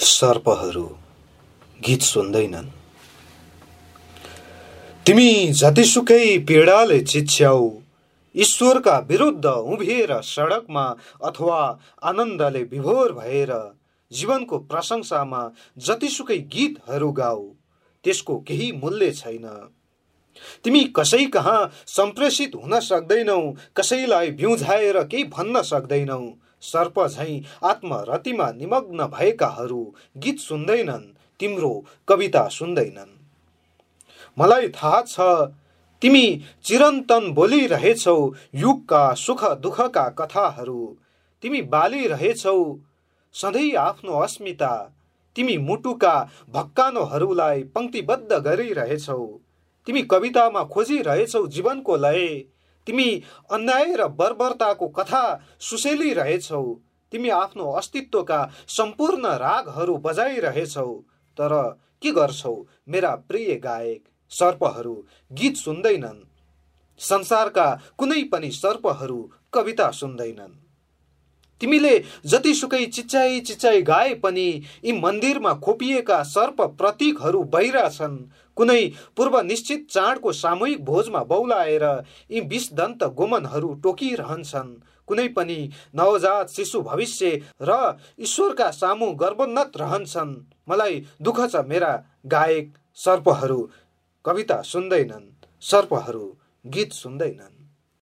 सर्पहरू गीत सुन्दैनन्। तिमी जतिसुकै पीडाले चिच्याउ, ईश्वरका विरुद्ध उभिएर सडकमा अथवा आनन्दले विभोर भएर जीवनको प्रशंसामा जतिसुकै गीतहरू गाऊ, त्यसको केही मूल्य छैन। तिमी कसै कहाँ सम्प्रेषित हुन सक्दैनौ, कसैलाई बिउझाएर केही भन्न सक्दैनौ। सर्प झैं आत्मरतिमा निमग्न भएकाहरू गीत सुन्दैनन्, तिम्रो कविता सुन्दैनन्। मलाई थाहा छ तिमी चिरन्तन बोलिरहेछौ युगका सुख दुःखका कथाहरू। तिमी बालिरहेछौ सधैँ आफ्नो अस्मिता। तिमी मुटुका भक्कानोहरूलाई पंक्तिबद्ध गरिरहेछौ। तिमी कवितामा खोजिरहेछौ जीवनको लय। तिमी अन्याय र बर्बरताको कथा सुसेलिरहेछौ। तिमी आफ्नो अस्तित्वका सम्पूर्ण रागहरू बजाइरहेछौ। तर के गर्छौ मेरा प्रिय गायक? सर्पहरू गीत सुन्दैनन्। संसारका कुनै पनि सर्पहरू कविता सुन्दैनन्। तिमीले जतिसुकै चिच्चाइ चिच्चाइ गाए पनि यी मन्दिरमा खोपिएका सर्प प्रतीकहरू बहिरा छन्। कुनै पूर्व निश्चित चाडको सामूहिक भोजमा बौलाएर यी विषदन्त गोमनहरू टोकिरहन्छन्। कुनै पनि नवजात शिशु भविष्य र ईश्वरका सामु गर्वोन्नत रहन्छन्। मलाई दुःख छ मेरा गायक, सर्पहरू कविता सुन्दैनन्, सर्पहरू गीत सुन्दैनन्।